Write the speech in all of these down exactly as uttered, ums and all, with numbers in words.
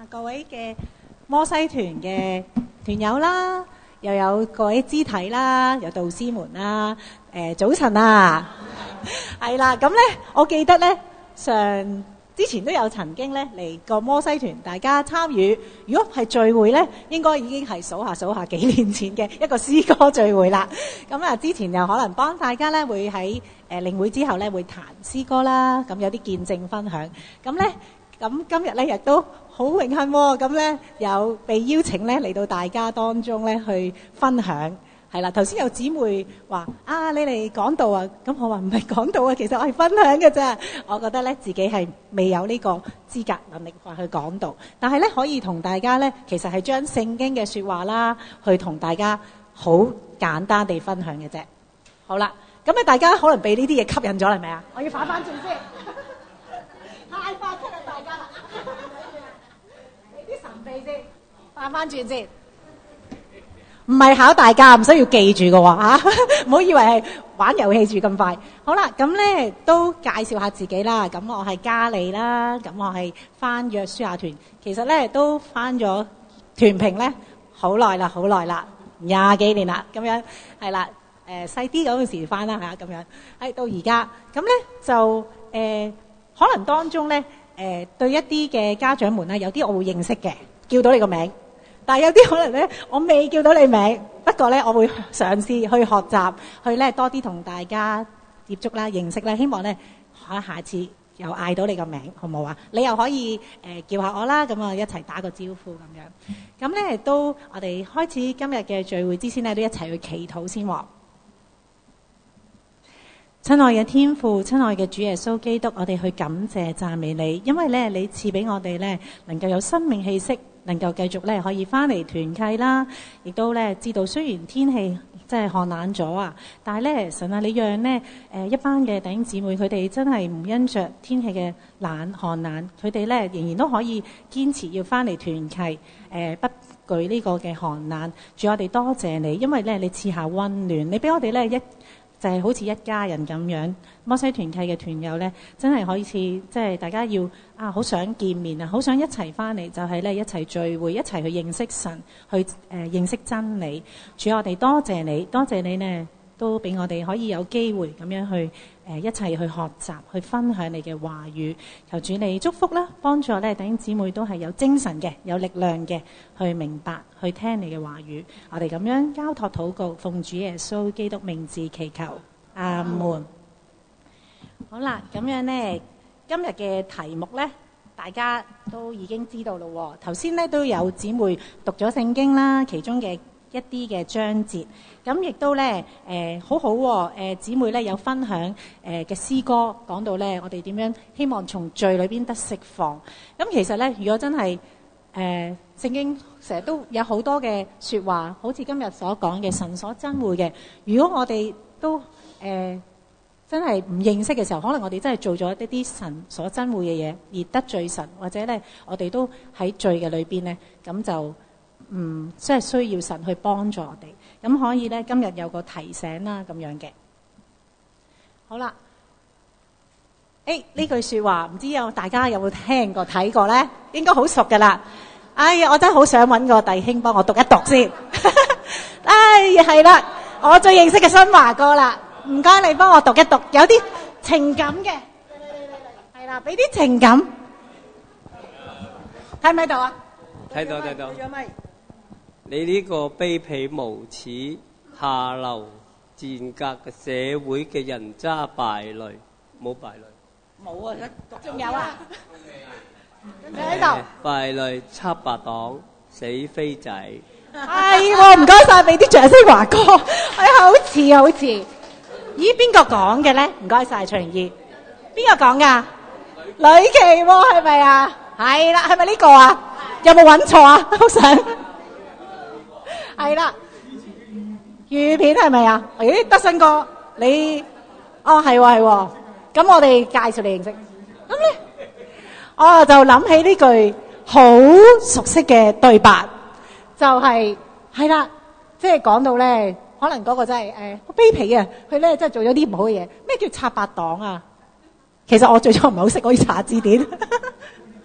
啊，各位嘅摩西團嘅團友啦，又有各位肢體啦，有導師們啦，誒早晨啊，係啦，咁咧，我記得咧上之前都有曾經咧嚟過摩西團，大家參與。如果係聚會咧，應該已經係數下數下幾年前嘅一個詩歌聚會啦。咁啊，之前又可能幫大家咧會喺誒領會之後咧會彈詩歌啦，咁有啲見證分享。咁咧，咁今日咧亦都好榮幸喎，咁咧有被邀請咧嚟到大家當中咧去分享。係啦，頭先有姊妹話啊，你嚟講道啊，咁我話唔係講道啊，其實我係分享嘅啫。我覺得咧自己係未有呢個資格能力話去講道，但係咧可以同大家咧，其實係將聖經嘅説話啦，去同大家好簡單地分享嘅啫。好啦，咁咧大家可能被呢啲嘢吸引咗，係咪啊？我要反翻轉先，太快出啦大家，你啲神秘先，反翻轉先。唔係考大家，唔需要記住嘅喎嚇，唔好以為係玩遊戲住咁快。好啦，咁咧都介紹下自己啦。咁我係嘉莉啦，咁我係翻約書亞團，其實咧都翻咗團評咧好耐啦，好耐啦，廿幾年啦，咁樣係啦。誒細啲嗰陣時翻啦嚇，咁樣係到而家。咁咧就誒、呃、可能當中咧誒、呃、對一啲嘅家長們咧，有啲我會認識嘅，叫到你個名。但係有啲可能咧，我未叫到你名，不過咧，我會嘗試去學習，去咧多啲同大家接觸啦、認識啦。希望咧，可下次又嗌到你個名，好唔好啊？你又可以誒、呃、叫下我啦，咁啊一齊打個招呼咁樣。咁咧都我哋開始今日嘅聚會之前咧，都一齊去祈禱先喎。親愛嘅天父，親愛嘅主耶穌基督，我哋去感謝讚美你，因為咧你賜俾我哋咧能夠有生命氣息。能夠繼續咧可以翻嚟團契啦，亦都咧知道雖然天氣真係寒冷咗啊，但係咧神啊，你讓呢誒一班嘅弟兄姊妹佢哋真係唔因着天氣嘅冷寒冷，佢哋咧仍然都可以堅持要翻嚟團契，誒不懼呢個嘅寒冷。主，我哋多謝你，因為咧你賜下溫暖，你俾我哋咧一就係好似一家人咁樣。摩西團契嘅團友咧，真係可以似即係大家要啊，好想見面啊，好想一齊翻嚟，就係咧一齊聚會，一齊去認識神，去誒、呃、認識真理。主，我哋多謝你，多謝你呢，都俾我哋可以有機會咁樣去誒、呃、一齊去學習，去分享你嘅話語。求主你祝福啦，幫助咧弟兄姊妹都係有精神嘅，有力量嘅，去明白，去聽你嘅話語。我哋咁樣交託禱告，奉主耶穌基督名字祈求，阿門。好啦，咁樣呢，今日嘅題目呢，大家都已經知道咯。頭先呢都有姊妹讀咗聖經啦，其中嘅一啲嘅章節，咁亦都呢，誒、呃、好好喎、哦。誒、呃、姊妹呢有分享誒嘅詩歌，講到呢我哋點樣希望從罪裏邊得釋放。咁其實呢，如果真係誒聖經成日都有好多嘅説話，好似今日所講嘅神所憎惡嘅，如果我哋都誒。呃真係唔認識嘅時候，可能我哋真係做咗一啲神所憎惡嘅嘢，而得罪神，或者咧我哋都喺罪嘅裏邊咧，咁就唔即係需要神去幫助我哋。咁可以咧，今日有個提醒啦，咁樣嘅。好啦，誒呢句説話唔知有大家有冇聽過睇過咧？應該好熟噶啦。哎呀，我真係好想揾個弟兄幫我讀一讀先。哎呀，係啦，我最認識嘅新華哥啦。唔該，你幫我讀一讀，有啲情感嘅，係啦，俾啲情感，睇唔睇到啊？ 睇到睇到。你呢個卑鄙無恥、下流、賤格嘅社會嘅人渣敗類，冇敗類。 冇啊，仲有啊？你喺度？ 敗類、七八黨、死飛仔。 係喎，唔該曬，俾啲掌聲華哥，係好似好似。咦，邊個講嘅咧？唔該晒徐盈儀，邊個講噶？呂奇喎，係咪啊？係啦，係咪呢個啊？有冇揾錯啊？好想係啦，預片係咪啊？咦，德新哥，你哦係喎係喎，咁我哋介紹你認識。咁咧，我就諗起呢句好熟悉嘅對白，就係係啦，即係講到咧。可能嗰個真係誒好卑鄙啊！佢咧真係做咗啲唔好嘅嘢。咩叫插八黨啊？其實我最初唔係好識，可以查字典。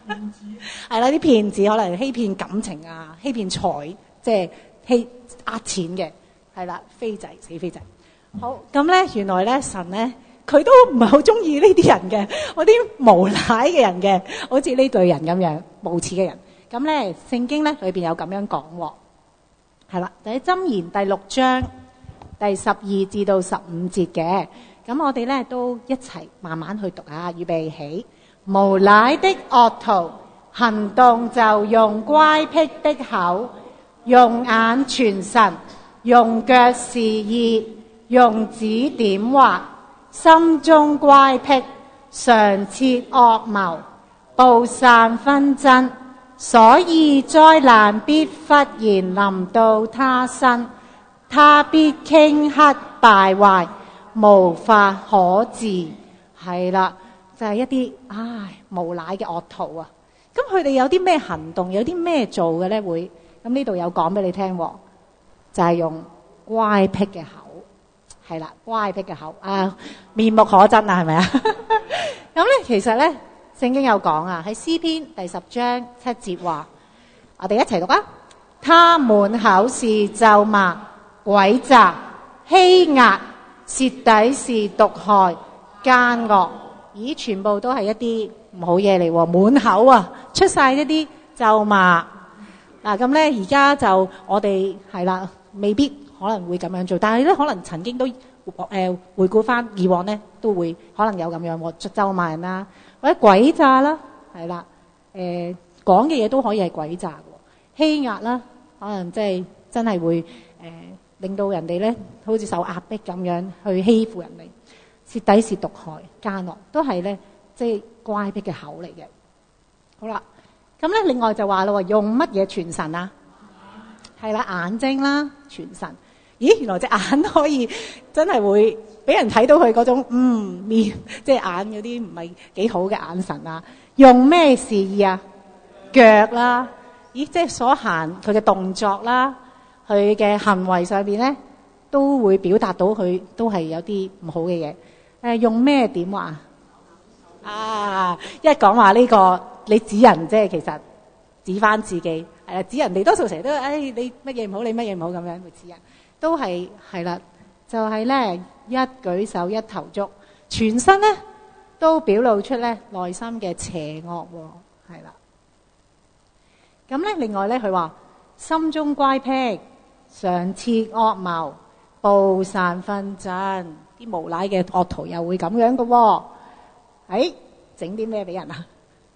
係啦，啲騙子可能欺騙感情啊，欺騙財，即係欺呃錢嘅，係啦，飛仔死飛仔。好，咁咧原來咧神咧佢都唔係好中意呢啲人嘅，嗰啲無賴嘅人嘅，好似呢類人咁樣無恥嘅人。咁咧聖經咧裏邊有咁樣講喎，係啦，就喺箴言第六章第十二至到十五節嘅。咁我哋咧都一齊慢慢去讀下，預備起。無賴的惡徒行動就用乖僻的口，用眼傳神，用腳示意，用指點劃，心中乖僻，常設惡謀，布散紛爭，所以災難必忽然臨到他身，他必頃刻敗壞，無法可治。係啦，就係、是、一啲唉無賴嘅惡徒啊！咁佢哋有啲咩行動，有啲咩做嘅咧？會咁呢度有講俾你聽，就係、是、用乖僻嘅口，係啦，乖僻嘅口啊，面目可憎啊，係咪啊？咁咧，其實咧，聖經有講啊，喺詩篇第十章七節話，我哋一齊讀啊！他滿口是咒罵、詭詐、欺壓、舌底是毒害、奸惡。咦，全部都係一啲唔好嘢嚟喎，滿口啊，出晒一啲咒罵。嗱咁咧，而家就我哋係啦，未必可能會咁樣做，但係咧可能曾經都誒、呃、回顧翻以往咧，都會可能有咁樣喎，咒罵人啦，或者詭詐啦，係啦，誒講嘅嘢都可以係詭詐喎，欺壓啦，可能即係真係會誒、呃、令到人哋咧好似受壓迫咁樣去欺負人哋。舌底是毒害、奸惡，都係咧，即係乖僻嘅口嚟嘅。好啦，咁咧另外就話咯，用乜嘢傳神啊？係啦，眼睛啦，傳神。咦，原來隻眼都可以真係會俾人睇到佢嗰種嗯面，即係眼嗰啲唔係幾好嘅眼神啊。用咩示意啊？腳啦，咦，即係所行佢嘅動作啦，佢嘅行為上邊咧都會表達到佢都係有啲唔好嘅嘢。誒用咩點話啊？一講話呢個你指人，即係其實指翻自己係啦，指人哋多數成日都誒、哎、你乜嘢唔好，你乜嘢唔好咁樣會指人，都係係啦，就係、是、咧一舉手一投足，全身咧都表露出咧內心嘅邪惡喎，係啦。咁咧另外咧佢話心中乖僻，常設惡謀，布散紛爭。啲無賴嘅惡徒又會咁樣嘅喎，誒整啲咩俾人啊？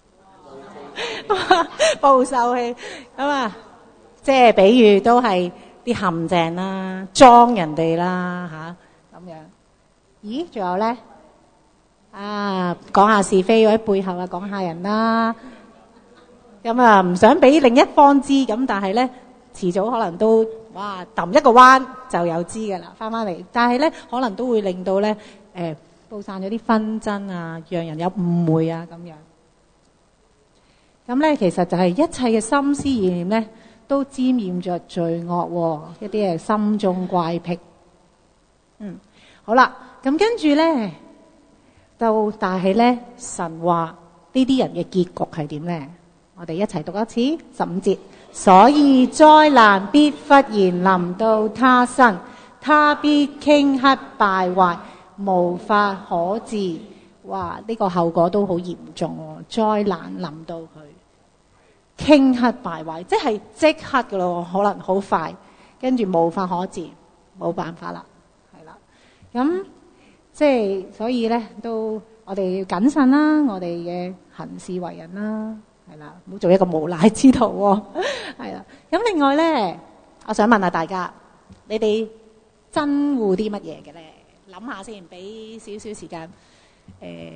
報仇氣咁啊！即係比喻都係啲陷阱啦，裝人哋啦嚇咁樣。咦？仲有咧啊？講下是非或者背後啊講下人啦。咁啊唔想俾另一方知，咁但係咧遲早可能都。哇！揼一個彎就有知㗎啦，翻翻嚟，但係咧可能都會令到咧誒佈散咗啲紛爭啊，讓人有誤會啊咁樣。咁咧其實就係一切嘅心思意念咧，都沾染着罪惡喎，一啲係心中乖僻。嗯，好啦，咁跟住咧，就但係咧神話呢啲人嘅結局係點咧？我哋一齊讀一次十五節。所以災難必忽然臨到他身，他必頃刻敗壞，無法可治。哇！呢、這個後果都好嚴重喎，災難臨到佢，頃刻敗壞，即係即刻㗎咯，可能好快，跟住無法可治，冇辦法啦，係啦。咁即係所以咧，都我哋要謹慎啦，我哋嘅行事為人啦。係啦，唔好做一個無賴之徒喎。係啦，咁另外咧，我想問下大家，你哋憎惡啲乜嘢嘅咧？諗下先，俾少少時間。誒、呃，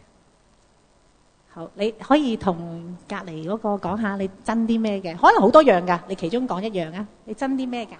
好，你可以同隔離嗰個講下你憎啲咩嘅？可能好多樣㗎，你其中講一樣啊。你憎啲咩㗎？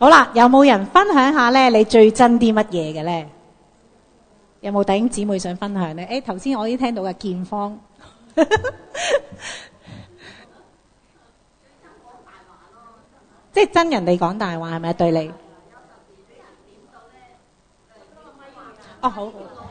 好啦，有冇人分享下咧？你最憎啲乜嘢嘅咧？有冇弟兄姊妹想分享咧？誒，頭先我已經聽到嘅建方，即係憎人哋講大話係咪啊？對你？哦，好好。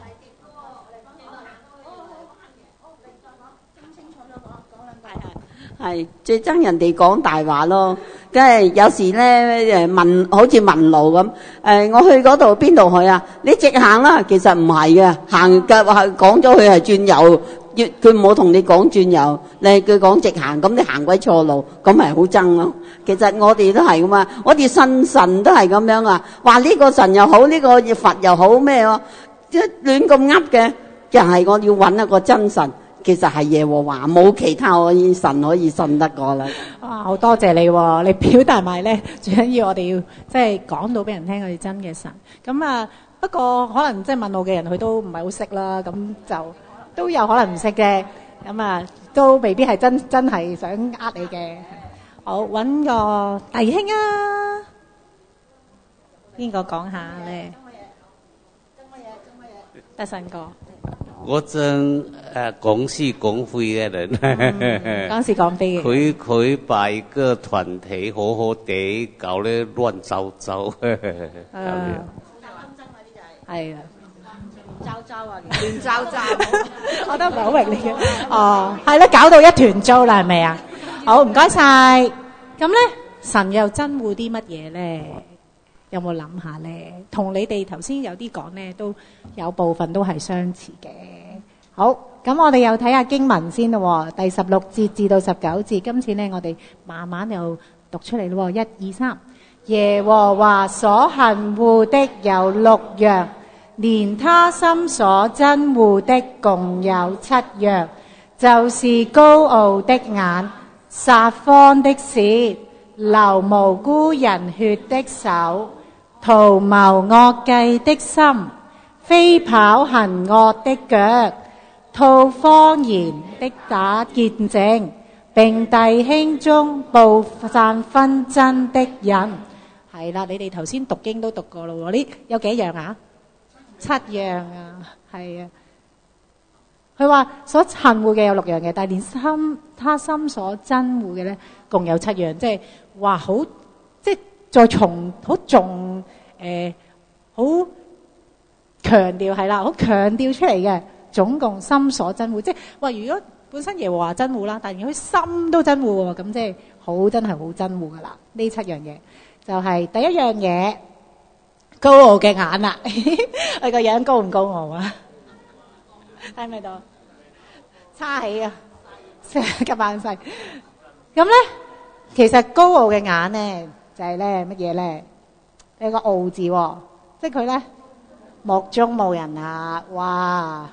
係最憎人哋講大話咯，即係有時咧誒問，好似問路咁。誒，我去嗰度邊度去啊？你直行啦，其實唔係嘅，行嘅話講咗佢係轉右，佢冇同你講轉右，你佢講直行，咁你行鬼錯路，咁咪好憎咯。其實我哋都係噶嘛，我哋信神都係咁樣啊，話呢個神又好，呢個佛又好咩喎，即係亂咁噏嘅，就係我要揾一個真神。其實係耶和華，冇其他可以神可以信得過啦。 哇，好多謝你喎！你表達埋咧，最緊要我哋要即係講到俾人聽，佢哋真嘅神。咁啊，不過可能即係問路嘅人，佢都唔係好識啦。咁就都有可能唔識嘅。咁啊，都未必係真真係想呃你嘅。好，揾個弟兄啊，邊個講下咧？得信哥。 我憎誒講是講非嘅人， 講是講非嘅。 佢佢擺個團體好好地，搞咧亂糟糟。咁樣。 係啊。 糟糟啊，亂糟糟。 我都唔係好明你嘅。哦，係啦，搞到一團糟啦，係咪啊？好，唔該晒。咁咧，神又憎惡啲乜嘢咧？有冇諗下咧？同你哋頭先有啲講咧，都有部分都係相似嘅。好，咁我哋又睇下經文先咯。第十六節至到十九節，今次咧我哋慢慢又讀出嚟咯。一二三，耶和華所恨惡的有六樣，連他心所憎惡的共有七樣，就是高傲的眼、撒謊的舌、流無辜人血的手、圖謀惡計的心、飛跑行惡的腳、吐謊言的打見證，並弟兄中佈散紛爭的人。係啦，你哋頭先讀經都讀過咯喎，呢有幾樣啊？七樣啊，係啊。佢話所恨惡嘅有六樣嘅，但係連心他心所憎惡嘅咧，共有七樣，即係話好，即係再重好重誒，好強調係啦，好強調出嚟嘅，總共心所憎惡，即係話如果本身耶和華憎惡啦，但係如果佢心都憎惡喎，咁即係好真係好憎惡噶啦。呢七樣嘢就係第一樣嘢，高傲嘅眼啦，佢個樣高唔高傲啊？睇唔睇到？叉起啊，夾板細。咁咧，其實高傲嘅眼咧，就係咧乜嘢咧？有個傲字喎，即係佢咧目中無人啊！哇，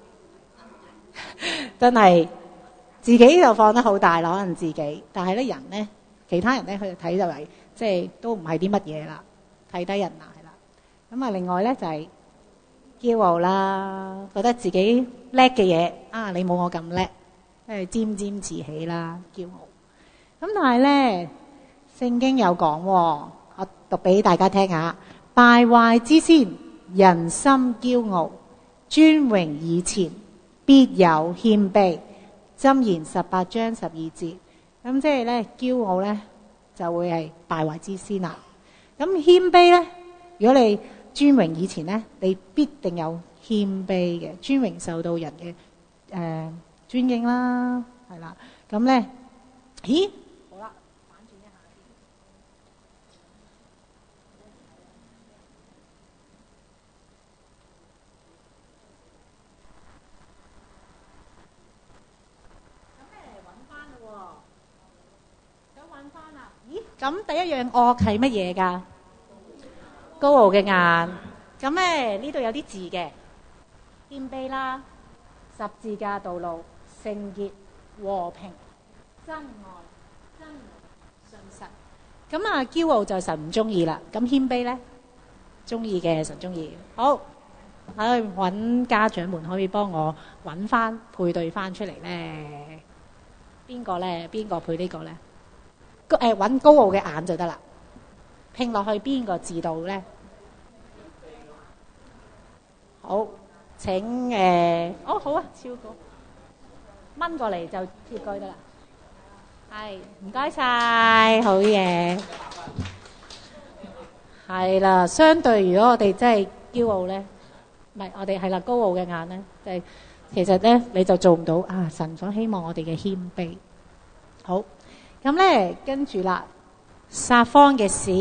真係自己就放得好大啦，可能自己，但係咧人咧，其他人咧，佢就睇就係即係都唔係啲乜嘢啦，睇低人啊，係啦。咁啊，另外咧就係驕傲啦，覺得自己叻嘅嘢啊，你冇我咁叻，誒沾沾自喜啦，驕傲。咁但係咧，聖經有講，我讀俾大家聽下：敗壞之先，人心驕傲；尊榮以前，必有謙卑。箴言十八章十二節。咁即係咧，驕傲咧就會係敗壞之先啦。咁謙卑咧，如果你尊榮以前咧，你必定有謙卑嘅，尊榮受到人嘅誒、呃、尊敬啦，係啦。咁咧，咦？好啦，反轉一下先。咁咧揾翻咯喎，想揾翻啦。咦？咁第一樣惡係乜嘢㗎？高傲嘅眼，咁咧呢度有啲字嘅，謙卑啦，十字架道路，聖潔、和平、真愛、真理、信實。咁啊，驕傲就神唔中意啦。咁謙卑咧，中意嘅神中意。好，喺揾家長們可以幫我揾翻配對翻出嚟咧。邊個咧？邊個配呢個咧？誒，揾高傲嘅眼就得啦。 拼落去邊個字度咧？好，請誒、呃，哦好啊，超過掹過嚟就貼過去得啦。係，唔該晒，好嘢。係啦，相對如果我哋真係驕傲咧，唔係我哋係啦高傲嘅眼咧，就係、是、其實咧你就做唔到啊！神所希望我哋嘅謙卑。好，咁咧跟住啦，撒謊嘅事，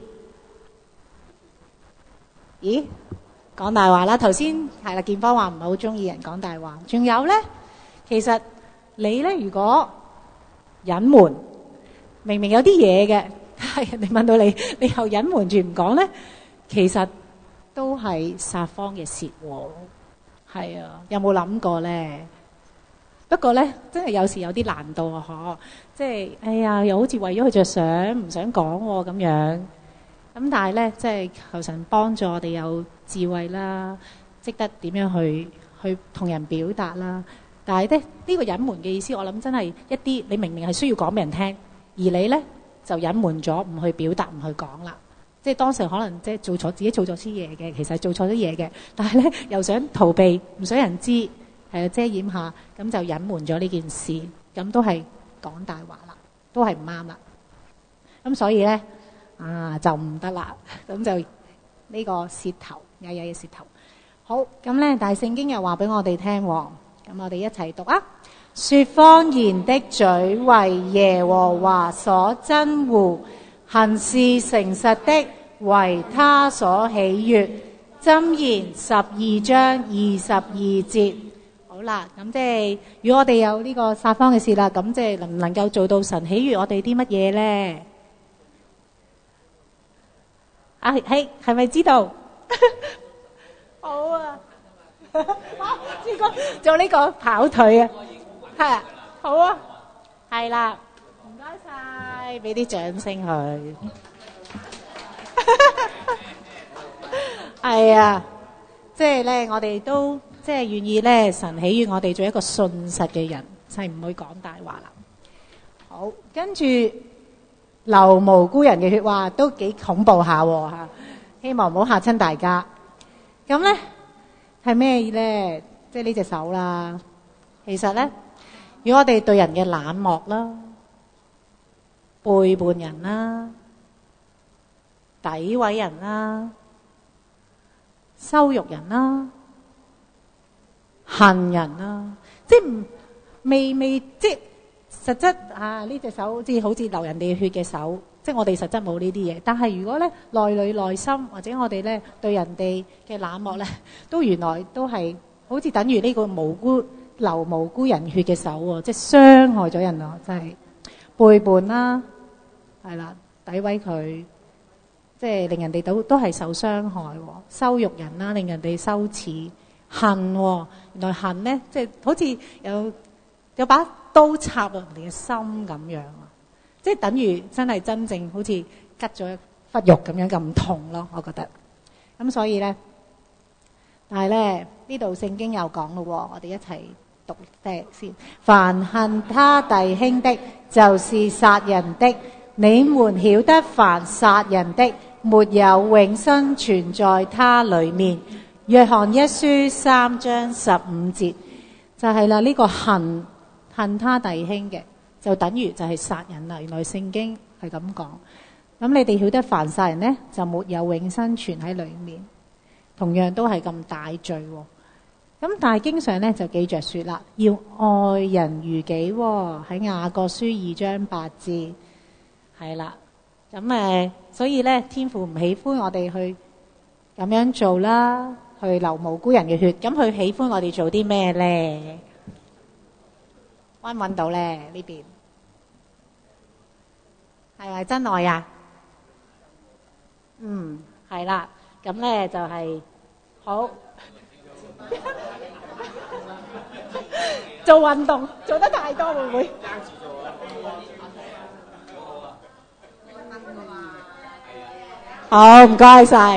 咦？講大話啦！頭先係啦，建芳話唔係好中意人講大話。仲有咧，其實你咧如果隱瞞，明明有啲嘢嘅，係人哋問到你，你又隱瞞住唔講咧，其實都係撒謊嘅事喎。係啊，有冇諗過咧？不過咧，真係有時有啲難度啊！嗬，即係哎呀，又好似為咗佢着想，唔想講喎咁樣。咁但係咧，即係求神幫助我哋有智慧啦，識得點樣去去同人表達啦。但係咧，呢個隱瞞嘅意思，我諗真係一啲你明明係需要講俾人聽，而你咧就隱瞞咗，唔去表達，唔去講啦。即係當時可能即係做錯自己做錯啲嘢嘅，其實係做錯咗嘢嘅，但係咧又想逃避，唔想人知，係啊遮掩下，咁就隱瞞咗呢件事，咁都係講大話啦，都係唔啱啦。咁所以咧。啊，就唔得啦，咁就呢個舌頭，曳曳嘅舌頭。好，咁咧，但係聖經又話俾我哋聽，咁我哋一齊讀啊。說謊言的嘴為耶和華所憎惡，行事誠實的為他所喜悅。箴言十二章二十二節。好啦，咁即係如果我哋有呢個撒謊嘅事啦，咁即係能唔能夠做到神喜悅我哋啲乜嘢咧？啊，係係咪知道？好啊！試過做呢個跑腿啊，係啊，好啊，係啦，唔該晒，俾啲掌聲佢。係啊，即係咧，我哋都即係願意咧，神喜悅我哋做一個信實嘅人，係唔會講大話啦。好，跟住。流無辜人嘅血，哇，都幾恐怖下吓，希望唔好嚇親大家。咁咧係咩咧？即係呢隻手啦。其實咧，如果我哋對人嘅冷漠啦、背叛人啦、詆毀人啦、羞辱人啦、恨人啦，即係唔未未即係。實質啊，呢隻手好似好似流人哋血嘅手，即係我哋實質冇呢啲嘢。但係如果咧內裏內心或者我哋咧對人哋嘅冷漠咧，都原來都係好似等於呢個無辜流無辜人血嘅手喎，即係傷害咗人咯，真係背叛啦，係啦，詆毀佢，即係令人哋都都係受傷害，羞辱人啦，令人哋羞恥，恨，原來恨咧，即係好似有有把刀插入人哋嘅心咁樣啊，即係等於真係真正好似吉咗一忽肉咁樣咁痛咯，我覺得。咁所以咧，但係咧呢度聖經又講咯，我哋一齊讀聽先。凡恨他弟兄的，就是殺人的。你們曉得，凡殺人的，沒有永生存在他裡面。約翰一書三章十五節就係啦，呢個恨。恨他弟兄嘅就等於就係殺人啦，原來聖經係咁講。咁你哋曉得凡殺人呢，就沒有永生存喺裏面，同樣都係咁大罪。咁但係經常咧就記着說啦，要愛人如己，喺雅各書二章八字係啦。咁誒，所以咧天父唔喜歡我哋去咁樣做啦，去流無辜人嘅血。咁佢喜歡我哋做啲咩咧？搵唔搵到咧？呢邊係咪真愛啊？嗯，係啦。咁咧就係、是、好做運動做得太多會唔會？好，唔該晒。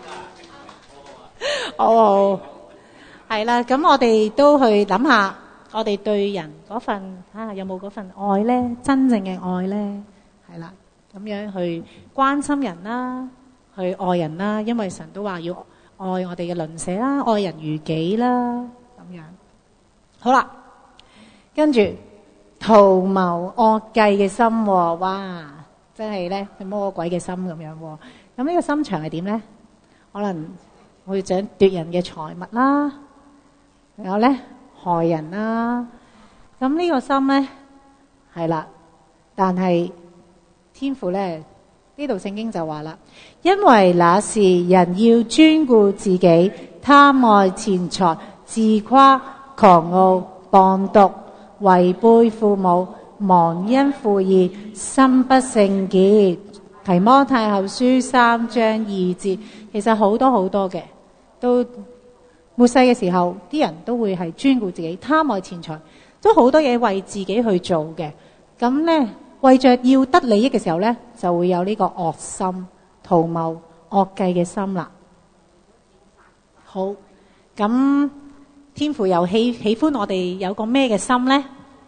好好，係啦。咁我哋都去諗下。我哋對人嗰份啊，有冇嗰份愛咧？真正嘅愛咧，係啦。 咁樣去關心人啦，去愛人啦，因為神都話要愛我哋嘅鄰舍啦，愛人如己啦，咁樣。好啦，跟住圖謀惡計嘅心喎，哇！真係咧係魔鬼嘅心咁樣喎。咁呢個心腸係點咧？可能會想奪人嘅財物啦，仲有咧害人啦。咁呢個心咧係啦，但係天父咧呢度聖經就話啦，因為那時人要專顧自己，貪愛錢財，自誇、狂傲、謗讟，違背父母，忘恩負義，心不聖潔。提摩太後書三章二節，其實好多好多嘅，都末世嘅時候，啲人都會係專顧自己，貪愛錢財，都好多嘢為自己去做嘅。咁呢，為着要得利益嘅時候呢，就會有呢個惡心、圖謀惡計嘅心啦。好，咁天父又喜喜歡我哋有個咩嘅心呢？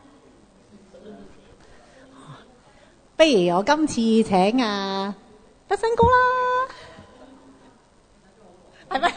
不如我今次請啊德新哥啦，係咩？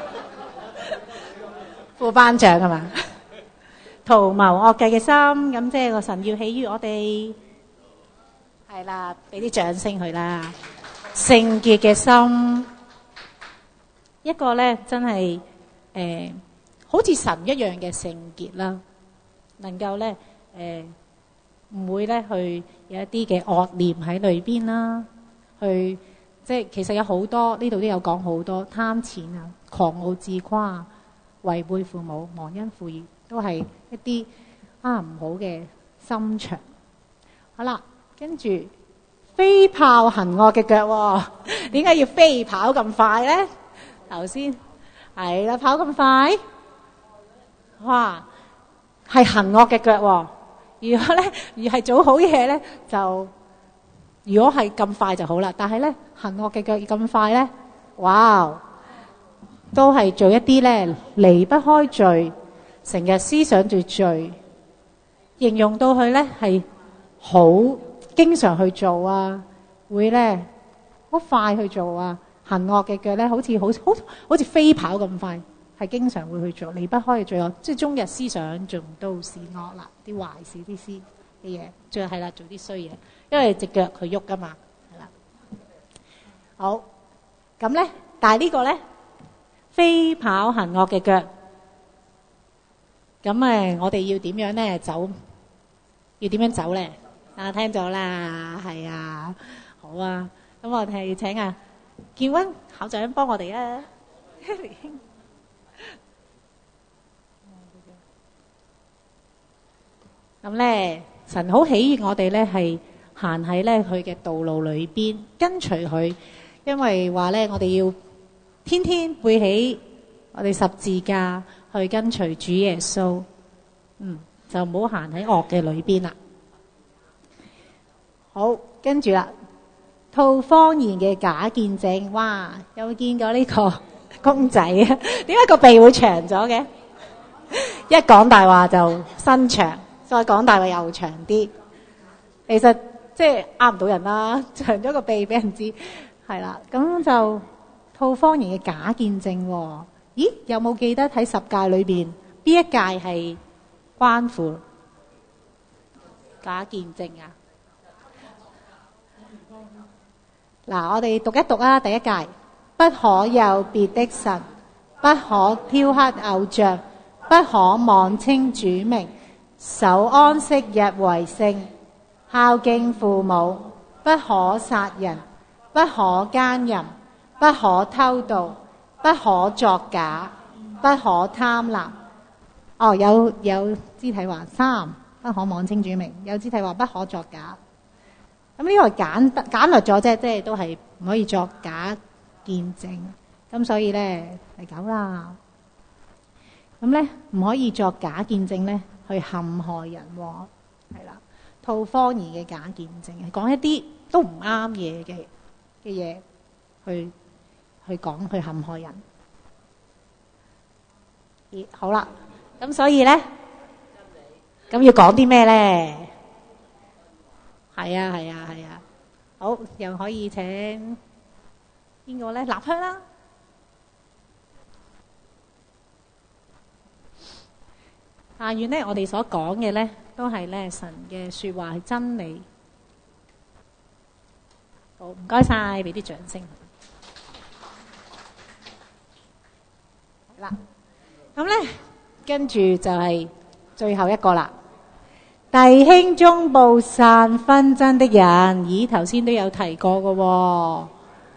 副班長係嘛？圖謀惡計嘅心，咁即係個神要喜悅我哋，係啦，俾啲掌聲佢啦。聖潔嘅心，一個咧真係誒、呃，好似神一樣嘅聖潔啦，能夠咧誒唔會咧去有一啲嘅惡念喺裏邊啦，去即係其實有好多呢度都有講好多貪錢啊、狂傲自誇、違背父母、忘恩負義，都係一啲啊唔好嘅心腸。好啦，跟住飛豹行惡嘅腳，點解要飛跑咁快咧？頭先係啦，跑咁快，哇，係行惡嘅腳。如果咧，而係做好嘢咧，就如果係咁快就好啦。但係咧，行惡嘅腳咁快咧，哇，都係做一啲咧離不開罪，成日思想住罪，形容到佢咧係好經常去做啊，會咧好快去做啊。行惡嘅腳咧，好似好好好似飛跑咁快，係經常會去做，離不開嘅罪惡，即係終日思想盡都是惡啦，啲壞事啲事嘅嘢，最係啦，做啲衰嘢，因為隻腳佢喐噶嘛，係啦。好，咁咧，但係呢個咧，飛跑行惡嘅腳，咁誒，我哋要點樣咧走？要點樣走咧？啊，聽咗啦，係啊，好啊，咁我哋要請啊建溫校長幫我哋啊。咁咧，神好喜悅我哋咧，係行喺咧佢嘅道路裏邊，跟隨佢。因為話咧，我哋要天天背起我哋十字架去跟隨主耶穌。嗯，就唔好行喺惡嘅裏邊啦。好，跟住啦，吐謊言嘅假見證。哇，有冇見過呢個公仔啊？點解個鼻會長咗嘅？一講大話就伸長。再講大話又長啲，其實即係呃唔到人啦，長咗個鼻俾人知，係啦，咁就吐謊言嘅假見證。咦，有冇記得喺十誡裏邊邊一誡係關乎假見證啊？嗱，我哋讀一讀啊，第一誡，不可有別的神，不可雕刻偶像，不可妄稱主名。守安息日為聖，孝敬父母，不可殺人，不可奸淫，不可偷盜，不可作假，不可貪婪。哦，有有肢體話三，不可妄稱主名；有肢體話不可作假。咁呢個簡簡略咗啫，即係都係唔可以作假見證。咁所以咧第九啦，咁咧唔可以作假見證咧。去陷害人喎，係啦，吐謊言嘅假見證，係講一啲都唔啱嘢嘅嘅嘢，去去講去陷害人。咦，好啦，咁所以咧，咁要講啲咩咧？係啊係啊係啊， 好，又可以請邊個咧？立香啦。下願咧，我哋所講嘅咧，都係咧神嘅説話係真理。好，唔該晒，俾啲掌聲。啦，咁咧跟住就係最後一個啦。弟兄中布散紛爭的人，咦頭先都有提過嘅喎。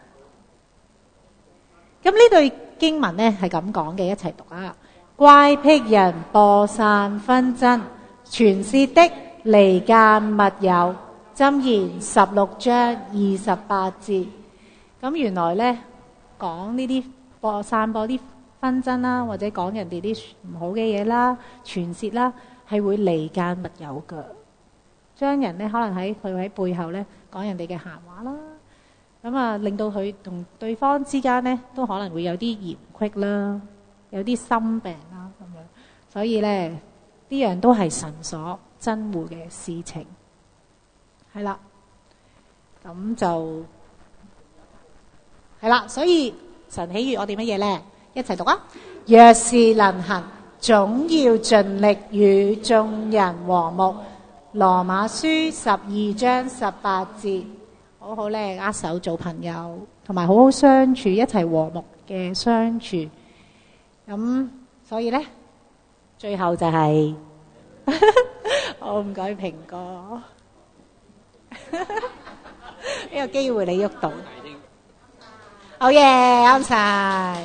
咁呢句經文咧係咁講嘅，一齊讀啊！乖僻人播散紛爭，傳舌的離間密友。箴言十六章二十八節。咁原來咧講呢啲播散播啲紛爭啦，或者講人哋啲唔好嘅嘢啦，傳舌啦，係會離間密友㗎。將人咧可能喺佢喺背後咧講人哋嘅閒話啦，咁啊令到佢同對方之間咧都可能會有啲嫌隙啦，有啲心病啦咁樣。所以咧呢樣都係神所憎惡嘅事情。係啦，咁就係啦，所以神喜悅我哋乜嘢咧？一齊讀啊！若是能行，總要盡力與眾人和睦。羅馬書十二章十八節，好好咧握手做朋友，同埋好好相處，一齊和睦嘅相處。咁所以咧，最後就係、是、我唔該蘋果。呢個機會你喐到，好嘢，啱晒。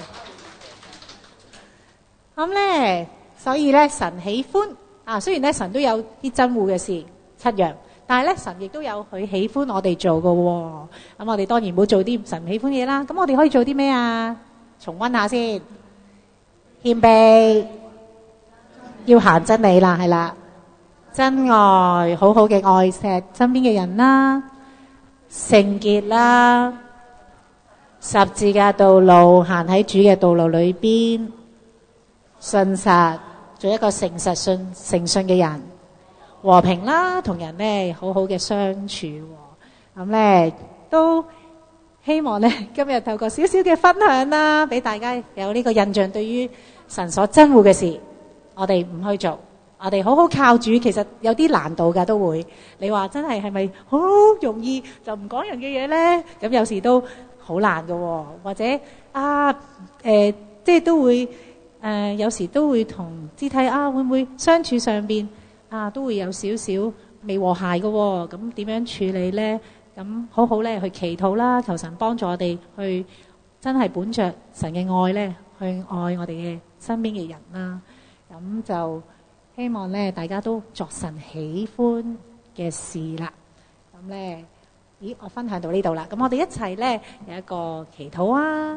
咁咧，所以咧，神喜歡啊。雖然咧，神都有啲憎惡嘅事七樣，但係咧，神亦都有佢喜歡我哋做嘅喎。咁我哋當然唔好做啲神唔喜歡嘢啦。咁我哋可以做啲咩啊？重溫下先，謙卑，要行真理啦，係啦。真愛，好好嘅愛錫身邊嘅人啦，聖潔啦，十字架道路行喺主嘅道路裏邊，信實，做一個誠實信誠信嘅人，和平啦，同人咧好好嘅相處。咁咧都希望咧今日透過少少嘅分享啦，俾大家有呢個印象，對於神所憎惡嘅事，我哋唔去做。我哋好好靠主，其實有啲難度㗎，都會。你話真係係咪好容易就唔講人嘅嘢咧？咁有時都好難㗎喎，或者啊誒、呃，即係都會誒、呃，有時都會同肢體啊，會唔會相處上邊啊，都會有少少未和諧㗎喎。咁點樣處理咧？咁好好咧去祈禱啦，求神幫助我哋去真係本着神嘅愛咧，去愛我哋嘅身邊嘅人啦。咁就希望咧，大家都作神喜歡嘅事啦。咁咧，咦，我分享到呢度啦。咁我哋一齊咧有一個祈禱啊！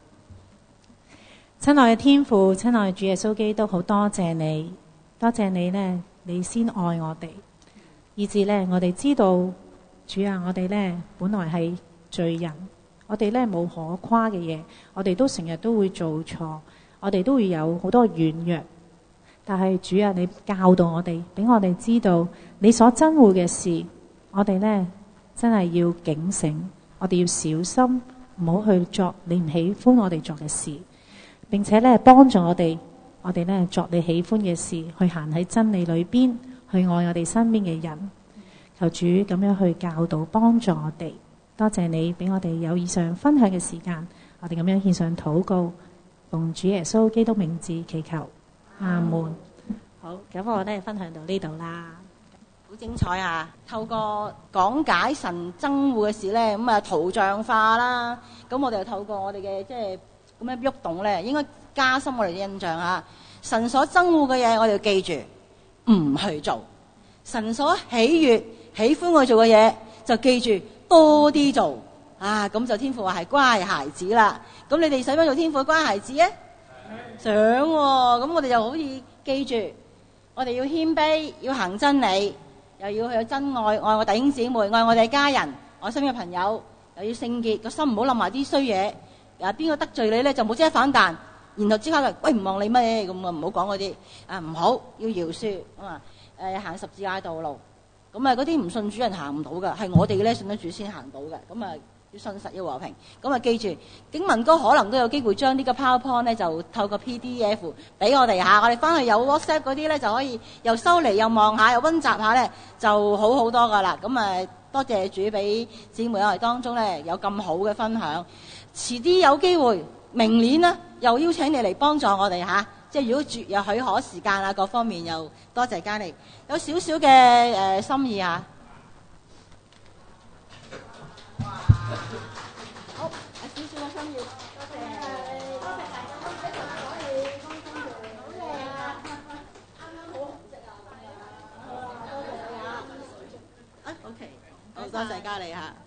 親愛嘅天父，親愛嘅主耶穌基督，好多謝你，多謝你咧，你先愛我哋，以至咧我哋知道主啊，我哋咧本來係罪人，我哋咧冇可誇嘅嘢，我哋都成日都會做錯，我哋都會有好多軟弱。但係主啊，你教導我哋，俾我哋知道你所憎惡嘅事，我哋呢真係要警醒，我哋要小心，唔好去作你唔喜歡我哋作嘅事，並且呢幫助我哋，我哋呢作你喜歡嘅事，去行喺真理裏邊，去愛我哋身邊嘅人。求主咁樣去教導幫助我哋。多謝你俾我哋有以上分享嘅時間，我哋咁樣獻上禱告，奉主耶穌基督名字祈求。阿門。好，咁我咧分享到呢度啦， 好精彩啊！透過講解神憎惡嘅事咧，咁啊圖像化啦，咁我哋就透過我哋嘅即係咁樣喐動咧，應該加深我哋嘅印象啊！神所憎惡嘅嘢，我哋要記住唔去做；神所喜悅、喜歡我哋做嘅嘢，就記住多啲做啊！咁就天父話係乖孩子啦。咁你哋使唔使做天父嘅乖孩子啊？想喎，咁我哋就好似記住，我哋要謙卑，要行真理，又要去有真愛，愛我弟兄姊妹，愛我哋嘅家人，我身邊嘅朋友，又要聖潔，個心唔好諗埋啲衰嘢。啊，邊個得罪你咧，就冇即刻反彈，然後即刻就喂唔望你咩咁啊，唔好講嗰啲啊，唔好要饒恕咁啊，誒行十字架道路， 咁啊嗰啲唔信主人行唔到㗎，係我哋咧信得主先行到嘅。咁啊要信實要和平。咁啊記住，景文哥可能都有機會將呢個 PowerPoint 咧就透過 P D F 俾我哋下，我哋翻去有 WhatsApp 嗰啲咧就可以又收嚟又望下又溫習下咧，就好好多㗎啦。咁啊多謝主俾姊妹我哋當中咧有咁好嘅分享。遲啲有機會，明年呢又邀請你嚟幫助我哋嚇，即係如果絕有許可時間啊，各方面又多謝嘉莉，有少少嘅誒心意啊。好，有少少嘅心意，多謝，多謝大家，多謝可以幫幫住，好靚啊，啱啱好紅色啊，多謝你啊，啊 OK，好多謝嘉莉嚇。